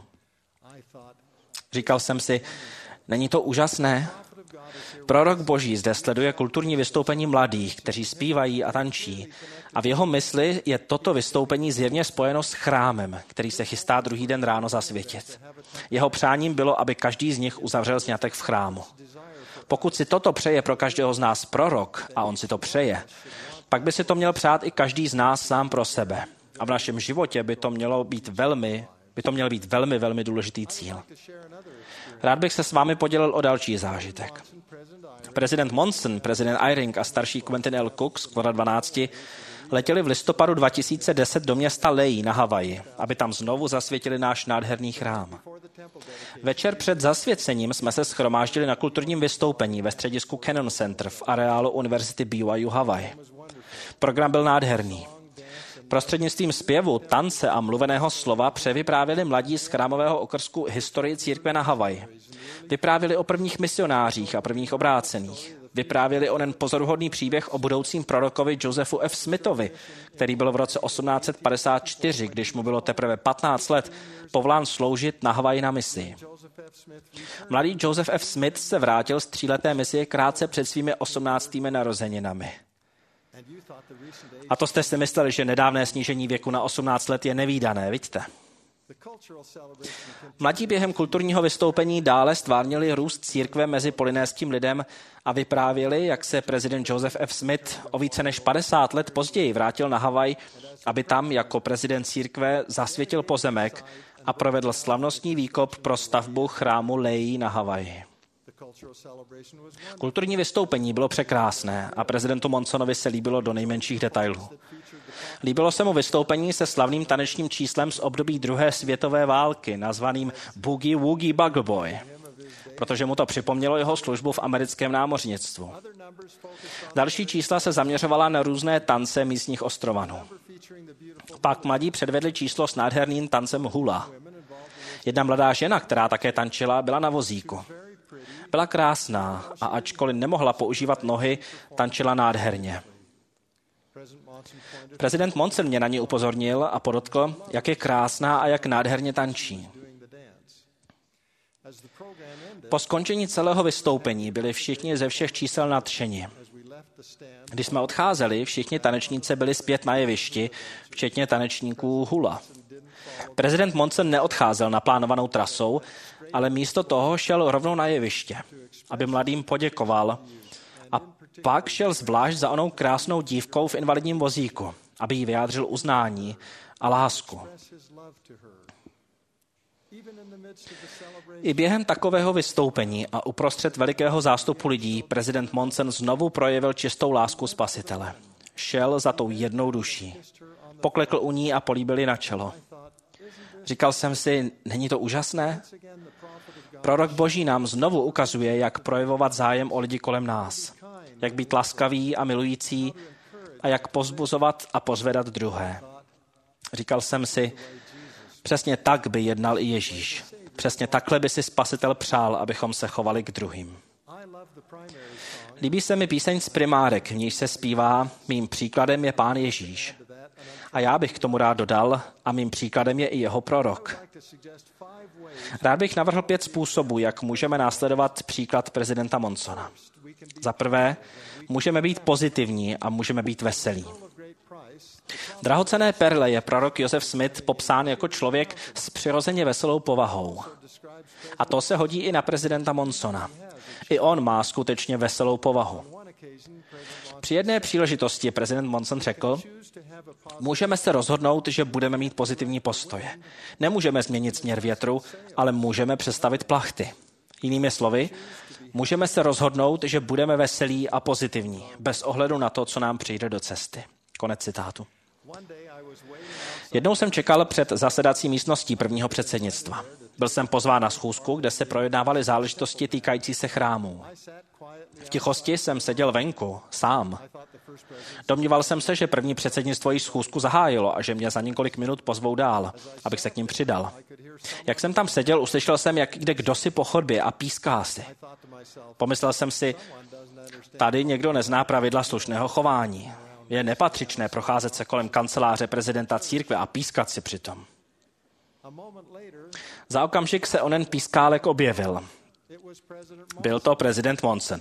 Říkal jsem si, není to úžasné? Prorok Boží zde sleduje kulturní vystoupení mladých, kteří zpívají a tančí. A v jeho mysli je toto vystoupení zjevně spojeno s chrámem, který se chystá druhý den ráno zasvětit. Jeho přáním bylo, aby každý z nich uzavřel sňatek v chrámu. Pokud si toto přeje pro každého z nás prorok, a on si to přeje, pak by si to měl přát i každý z nás sám pro sebe. A v našem životě by to mělo být velmi, by to měl být velmi, velmi důležitý cíl. Rád bych se s vámi podělil o další zážitek. Prezident Monson, prezident Eyring a starší Quentin L. Cook z Kvora dvanáct letěli v listopadu dva tisíce deset do města Lehi na Havaji, aby tam znovu zasvětili náš nádherný chrám. Večer před zasvěcením jsme se shromáždili na kulturním vystoupení ve středisku Cannon Center v areálu Univerzity B Y U Hawaii. Program byl nádherný. Prostřednictvím zpěvu, tance a mluveného slova převyprávěli mladí z chrámového okrsku historii církve na Havaji. Vyprávěli o prvních misionářích a prvních obrácených. Vyprávěli onen pozoruhodný příběh o budoucím prorokovi Josephu F. Smithovi, který byl v roce osmnáct set padesát čtyři, když mu bylo teprve patnáct let, povolán sloužit na Havaji na misi. Mladý Joseph F. Smith se vrátil z tříleté misie krátce před svými osmnáctými narozeninami. A to jste si mysleli, že nedávné snížení věku na osmnáct let je nevídané, vidíte? Mladí během kulturního vystoupení dále stvárnili růst církve mezi polynéským lidem a vyprávěli, jak se prezident Joseph F. Smith o více než padesát let později vrátil na Havaj, aby tam jako prezident církve zasvětil pozemek a provedl slavnostní výkop pro stavbu chrámu Lehi na Havaji. Kulturní vystoupení bylo překrásné a prezidentu Monsonovi se líbilo do nejmenších detailů. Líbilo se mu vystoupení se slavným tanečním číslem z období druhé světové války, nazvaným Boogie Woogie Bugle Boy, protože mu to připomnělo jeho službu v americkém námořnictvu. Další čísla se zaměřovala na různé tance místních ostrovanů. Pak mladí předvedli číslo s nádherným tancem hula. Jedna mladá žena, která také tančila, byla na vozíku. Byla krásná a ačkoliv nemohla používat nohy, tančila nádherně. Prezident Monson mě na ní upozornil a podotkl, jak je krásná a jak nádherně tančí. Po skončení celého vystoupení byli všichni ze všech čísel nadšeni. Když jsme odcházeli, všichni tanečníci byli zpět na jevišti, včetně tanečníků hula. Prezident Monson neodcházel naplánovanou trasou, ale místo toho šel rovnou na jeviště, aby mladým poděkoval a pak šel zvlášť za onou krásnou dívkou v invalidním vozíku, aby jí vyjádřil uznání a lásku. I během takového vystoupení a uprostřed velikého zástupu lidí prezident Monson znovu projevil čistou lásku Spasitele. Šel za tou jednou duší. Poklekl u ní a políbil ji na čelo. Říkal jsem si, není to úžasné? Prorok Boží nám znovu ukazuje, jak projevovat zájem o lidi kolem nás. Jak být laskavý a milující a jak povzbuzovat a pozvedat druhé. Říkal jsem si, přesně tak by jednal i Ježíš. Přesně takhle by si Spasitel přál, abychom se chovali k druhým. Líbí se mi píseň z primárek, v níž se zpívá, mým příkladem je Pán Ježíš. A já bych k tomu rád dodal, a mým příkladem je i jeho prorok. Rád bych navrhl pět způsobů, jak můžeme následovat příklad prezidenta Monsona. Za prvé, můžeme být pozitivní a můžeme být veselí. Drahocenné perle je prorok Joseph Smith popsán jako člověk s přirozeně veselou povahou. A to se hodí i na prezidenta Monsona. I on má skutečně veselou povahu. Při jedné příležitosti prezident Monson řekl, můžeme se rozhodnout, že budeme mít pozitivní postoje. Nemůžeme změnit směr větru, ale můžeme přestavit plachty. Jinými slovy, můžeme se rozhodnout, že budeme veselí a pozitivní, bez ohledu na to, co nám přijde do cesty. Konec citátu. Jednou jsem čekal před zasedací místností prvního předsednictva. Byl jsem pozván na schůzku, kde se projednávaly záležitosti týkající se chrámů. V tichosti jsem seděl venku, sám. Domníval jsem se, že první předsednictvo již schůzku zahájilo a že mě za několik minut pozvou dál, abych se k ním přidal. Jak jsem tam seděl, uslyšel jsem, jak jde kdosi po chodbě a píská si. Pomyslel jsem si, tady někdo nezná pravidla slušného chování. Je nepatřičné procházet se kolem kanceláře prezidenta církve a pískat si přitom. Za okamžik se onen pískálek objevil. Byl to prezident Monson.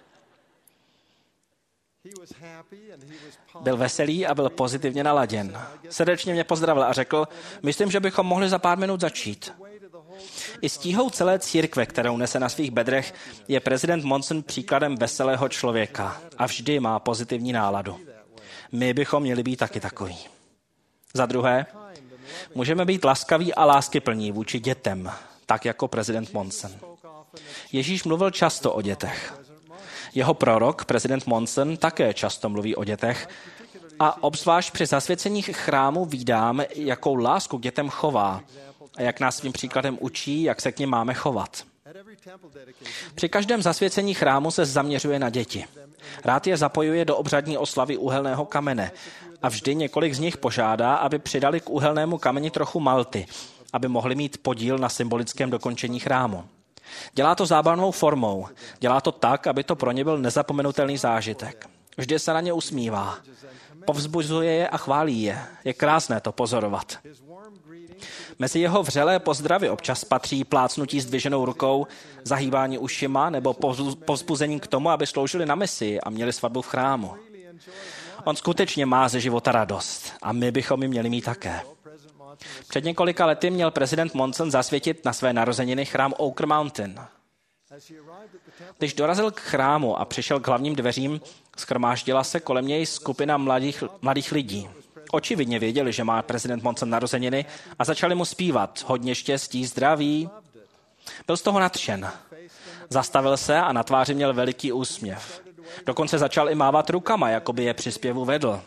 Byl veselý a byl pozitivně naladěn. Srdečně mě pozdravil a řekl, myslím, že bychom mohli za pár minut začít. I stíhou celé církve, kterou nese na svých bedrech, je prezident Monson příkladem veselého člověka a vždy má pozitivní náladu. My bychom měli být taky takový. Za druhé, můžeme být laskaví a láskyplní vůči dětem, tak jako prezident Monson. Ježíš mluvil často o dětech. Jeho prorok, prezident Monson, také často mluví o dětech a obzvlášť při zasvěceních chrámu vídám, jakou lásku k dětem chová a jak nás svým příkladem učí, jak se k nim máme chovat. Při každém zasvěcení chrámu se zaměřuje na děti. Rád je zapojuje do obřadní oslavy uhelného kamene a vždy několik z nich požádá, aby přidali k uhelnému kameni trochu malty, aby mohli mít podíl na symbolickém dokončení chrámu. Dělá to zábavnou formou. Dělá to tak, aby to pro ně byl nezapomenutelný zážitek. Vždy se na ně usmívá. Povzbuzuje je a chválí je. Je krásné to pozorovat. Mezi jeho vřelé pozdravy občas patří plácnutí zdviženou rukou, zahýbání ušima nebo povzbuzení k tomu, aby sloužili na misi a měli svatbu v chrámu. On skutečně má ze života radost a my bychom ji měli mít také. Před několika lety měl prezident Monson zasvětit na své narozeniny chrám Oak Mountain. Když dorazil k chrámu a přišel k hlavním dveřím, shromáždila se kolem něj skupina mladých, mladých lidí. Očividně věděli, že má prezident Monson narozeniny a začali mu zpívat hodně štěstí, zdraví. Byl z toho nadšen. Zastavil se a na tváři měl veliký úsměv. Dokonce začal i mávat rukama, jako by je při zpěvu vedl.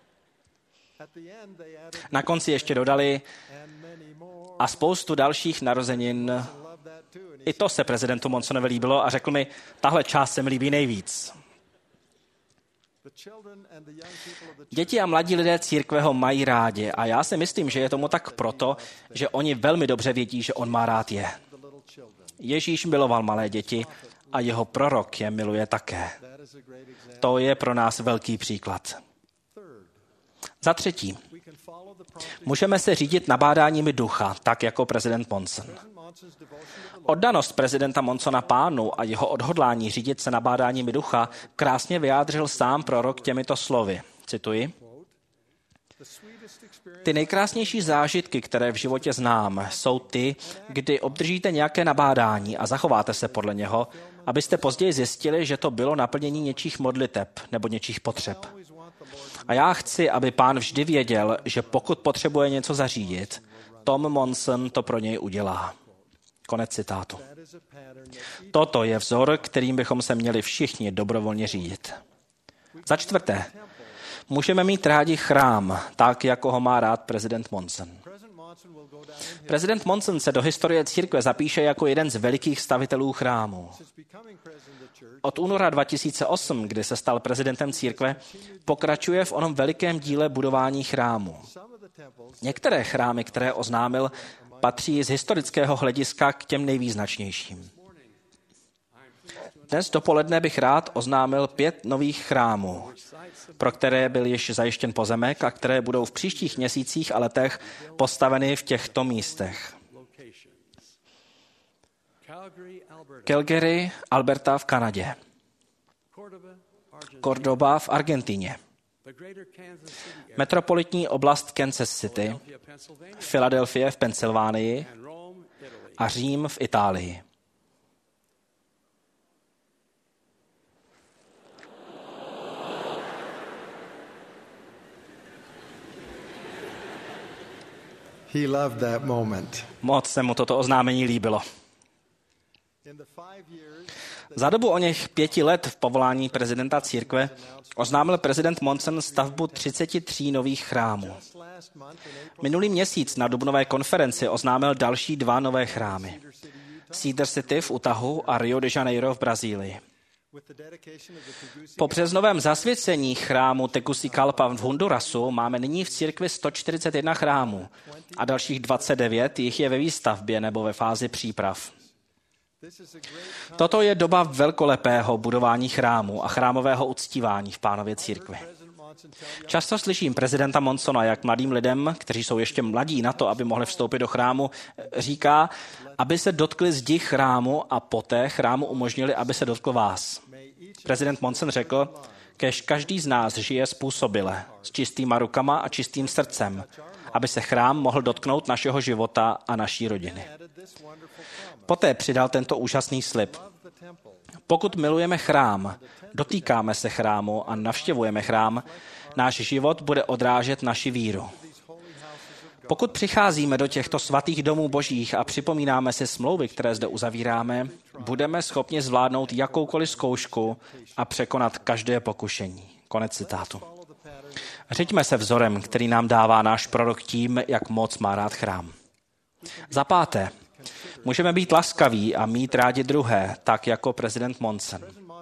Na konci ještě dodali a spoustu dalších narozenin. I to se prezidentu Monsonovi líbilo a řekl mi, tahle část se mi líbí nejvíc. Děti a mladí lidé církve ho mají rádi a já si myslím, že je tomu tak proto, že oni velmi dobře vědí, že on má rád je. Ježíš miloval malé děti a jeho prorok je miluje také. To je pro nás velký příklad. Za třetí, můžeme se řídit nabádáními ducha, tak jako prezident Monson. Oddanost prezidenta Monsona Pánu a jeho odhodlání řídit se nabádáními ducha krásně vyjádřil sám prorok těmito slovy. Cituji. Ty nejkrásnější zážitky, které v životě znám, jsou ty, kdy obdržíte nějaké nabádání a zachováte se podle něho, abyste později zjistili, že to bylo naplnění něčích modliteb nebo něčích potřeb. A já chci, aby Pán vždy věděl, že pokud potřebuje něco zařídit, Tom Monson to pro něj udělá. Konec citátu. Toto je vzor, kterým bychom se měli všichni dobrovolně řídit. Za čtvrté, můžeme mít rádi chrám, tak jako ho má rád prezident Monson. Prezident Monson se do historie církve zapíše jako jeden z velikých stavitelů chrámů. Od února dva tisíce osm, kdy se stal prezidentem církve, pokračuje v onom velikém díle budování chrámu. Některé chrámy, které oznámil, patří z historického hlediska k těm nejvýznačnějším. Dnes dopoledne bych rád oznámil pět nových chrámů, pro které byl již zajištěn pozemek a které budou v příštích měsících a letech postaveny v těchto místech. Calgary, Alberta v Kanadě. Cordoba v Argentině. Metropolitní oblast Kansas City, Filadelfie v Pensylvánii a Řím v Itálii. He loved that moment. Moc se mu toto oznámení líbilo. Za dobu o něch pěti let v povolání prezidenta církve oznámil prezident Monson stavbu třiceti tří nových chrámů. Minulý měsíc na dubnové konferenci oznámil další dva nové chrámy. Cedar City v Utahu a Rio de Janeiro v Brazílii. Po březnovém zasvěcení chrámu Tegucigalpa v Hondurasu máme nyní v církvi sto čtyřicet jedna chrámů a dalších dvacet devět jich je ve výstavbě nebo ve fázi příprav. Toto je doba velkolepého budování chrámu a chrámového uctívání v Pánově církvi. Často slyším prezidenta Monsona, jak mladým lidem, kteří jsou ještě mladí na to, aby mohli vstoupit do chrámu, říká, aby se dotkli zdi chrámu a poté chrámu umožnili, aby se dotkl vás. Prezident Monson řekl, kež každý z nás žije způsobile, s čistýma rukama a čistým srdcem, aby se chrám mohl dotknout našeho života a naší rodiny. Poté přidal tento úžasný slib. Pokud milujeme chrám, dotýkáme se chrámu a navštěvujeme chrám, náš život bude odrážet naši víru. Pokud přicházíme do těchto svatých domů božích a připomínáme si smlouvy, které zde uzavíráme, budeme schopni zvládnout jakoukoliv zkoušku a překonat každé pokušení. Konec citátu. Řiďme se vzorem, který nám dává náš prorok tím, jak moc má rád chrám. Za páté, můžeme být laskaví a mít rádi druhé, tak jako prezident Monson.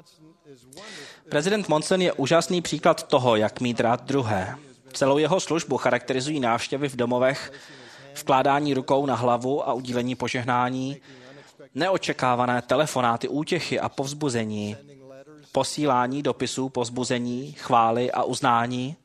Prezident Monson je úžasný příklad toho, jak mít rád druhé. Celou jeho službu charakterizují návštěvy v domovech, vkládání rukou na hlavu a udílení požehnání, neočekávané telefonáty útěchy a povzbuzení, posílání dopisů povzbuzení, chvály a uznání,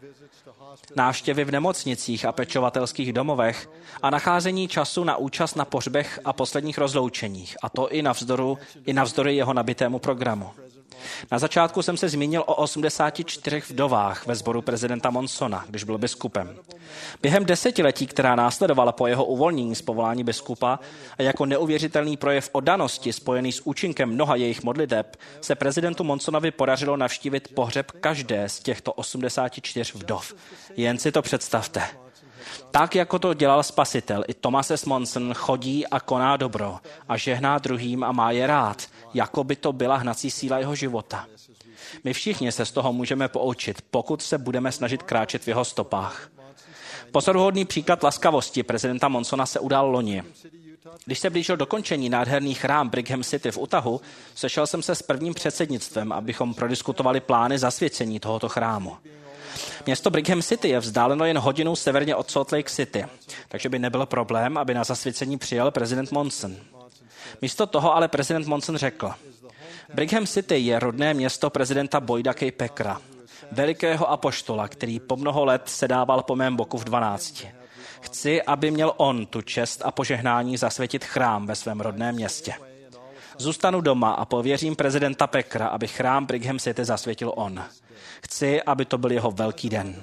návštěvy v nemocnicích a pečovatelských domovech a nacházení času na účast na pohřbech a posledních rozloučeních, a to i navzdory, i navzdory jeho nabitému programu. Na začátku jsem se zmínil o osmdesáti čtyřech vdovách ve sboru prezidenta Monsona, když byl biskupem. Během desetiletí, která následovala po jeho uvolnění z povolání biskupa a jako neuvěřitelný projev oddanosti spojený s účinkem mnoha jejich modliteb, se prezidentu Monsonovi podařilo navštívit pohřeb každé z těchto osmdesáti čtyř vdov. Jen si to představte. Tak, jako to dělal Spasitel, i Thomas S. Monson chodí a koná dobro a žehná druhým a má je rád, jako by to byla hnací síla jeho života. My všichni se z toho můžeme poučit, pokud se budeme snažit kráčet v jeho stopách. Pozoruhodný příklad laskavosti prezidenta Monsona se udál loni. Když se blížil dokončení nádherný chrám Brigham City v Utahu, sešel jsem se s prvním předsednictvem, abychom prodiskutovali plány zasvěcení tohoto chrámu. Město Brigham City je vzdáleno jen hodinu severně od Salt Lake City, takže by nebyl problém, aby na zasvěcení přijel prezident Monson. Místo toho ale prezident Monson řekl, Brigham City je rodné město prezidenta Boyda K. Packera, velikého apoštola, který po mnoho let sedával po mém boku v dvanácti. Chci, aby měl on tu čest a požehnání zasvětit chrám ve svém rodném městě. Zůstanu doma a pověřím prezidenta Packera, aby chrám Brigham City zasvětil on. Chci, aby to byl jeho velký den.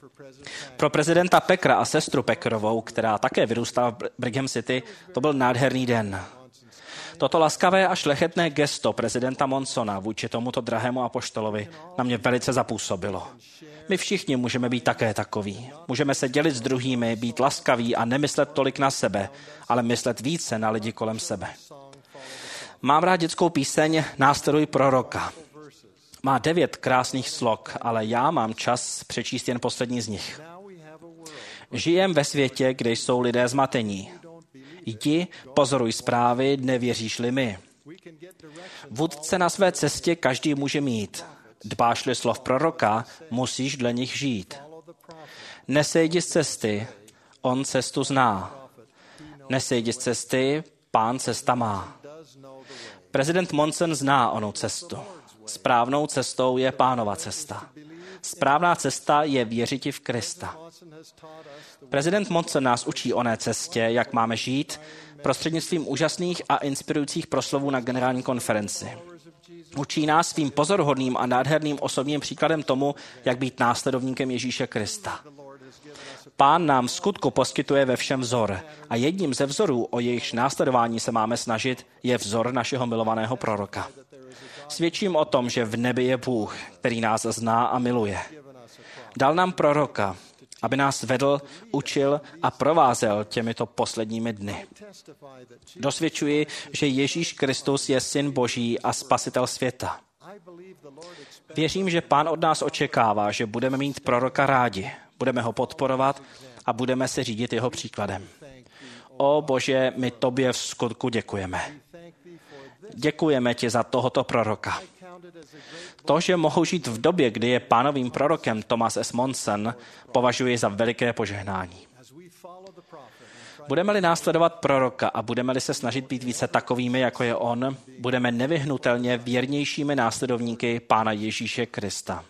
Pro prezidenta Packera a sestru Packerovou, která také vyrůstala v Brigham City, to byl nádherný den. Toto laskavé a šlechetné gesto prezidenta Monsona vůči tomuto drahému apoštolovi na mě velice zapůsobilo. My všichni můžeme být také takoví. Můžeme se dělit s druhými, být laskaví a nemyslet tolik na sebe, ale myslet více na lidi kolem sebe. Mám rád dětskou píseň Nástroj proroka. Má devět krásných slok, ale já mám čas přečíst jen poslední z nich. Žijem ve světě, kde jsou lidé zmatení. Jdi, pozoruj zprávy, nevěříš-li mi. Vůdce na své cestě každý může mít. Dbáš-li slov proroka, musíš dle nich žít. Nesejdi z cesty, on cestu zná. Nesejdi z cesty, pán cesta má. Prezident Monson zná onu cestu. Správnou cestou je Pánova cesta. Správná cesta je věřiti v Krista. Prezident Monson nás učí oné cestě, jak máme žít, prostřednictvím úžasných a inspirujících proslovů na generální konferenci. Učí nás svým pozoruhodným a nádherným osobním příkladem tomu, jak být následovníkem Ježíše Krista. Pán nám v skutku poskytuje ve všem vzor a jedním ze vzorů, o jejichž následování se máme snažit, je vzor našeho milovaného proroka. Svědčím o tom, že v nebi je Bůh, který nás zná a miluje. Dal nám proroka, aby nás vedl, učil a provázel těmito posledními dny. Dosvědčuji, že Ježíš Kristus je Syn Boží a Spasitel světa. Věřím, že Pán od nás očekává, že budeme mít proroka rádi, budeme ho podporovat a budeme se řídit jeho příkladem. O Bože, my tobě v skutku děkujeme. Děkujeme ti za tohoto proroka. To, že mohu žít v době, kdy je pánovým prorokem Thomas S. Monson, považuji za veliké požehnání. Budeme-li následovat proroka a budeme-li se snažit být více takovými, jako je on, budeme nevyhnutelně věrnějšími následovníky Pána Ježíše Krista.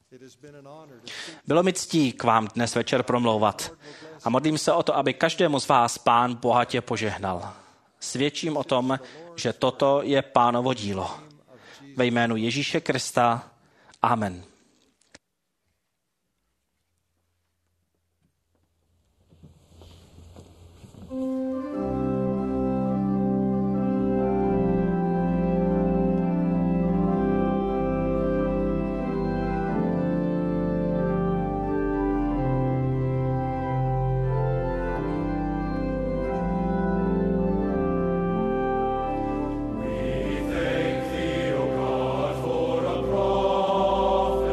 Bylo mi ctí k vám dnes večer promlouvat a modlím se o to, aby každému z vás Pán bohatě požehnal. Svědčím o tom, že toto je Pánovo dílo. Ve jménu Ježíše Krista. Amen. Prophet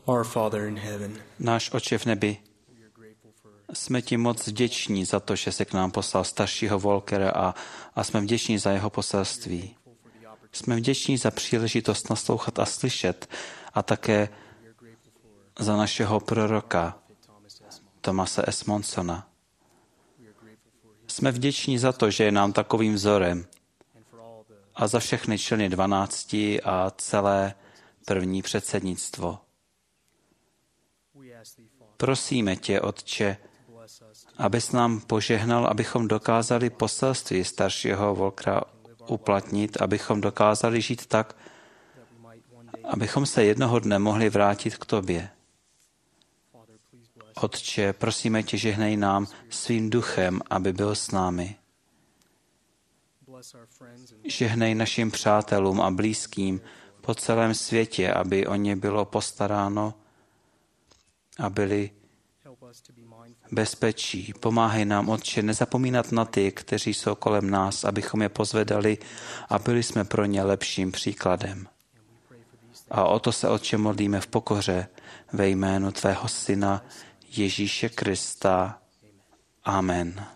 Our Father in heaven, Náš Otče v nebi, jsme ti moc vděční za to, že se k nám poslal staršího Volkera a, a jsme vděční za jeho poselství. Jsme vděční za příležitost naslouchat a slyšet a také za našeho proroka Thomase S. Monsona. Jsme vděční za to, že je nám takovým vzorem a za všechny členy dvanácti a celé první předsednictvo. Prosíme tě, Otče, abys nám požehnal, abychom dokázali poselství staršího Volkera uplatnit, abychom dokázali žít tak, abychom se jednoho dne mohli vrátit k tobě. Otče, prosíme tě, žehnej nám svým duchem, aby byl s námi. Žehnej našim přátelům a blízkým po celém světě, aby o ně bylo postaráno a byli bezpečí. Pomáhej nám, Otče, nezapomínat na ty, kteří jsou kolem nás, abychom je pozvedali a byli jsme pro ně lepším příkladem. A o to se, Otče, modlíme v pokoře ve jménu tvého Syna Ježíše Krista. Amen.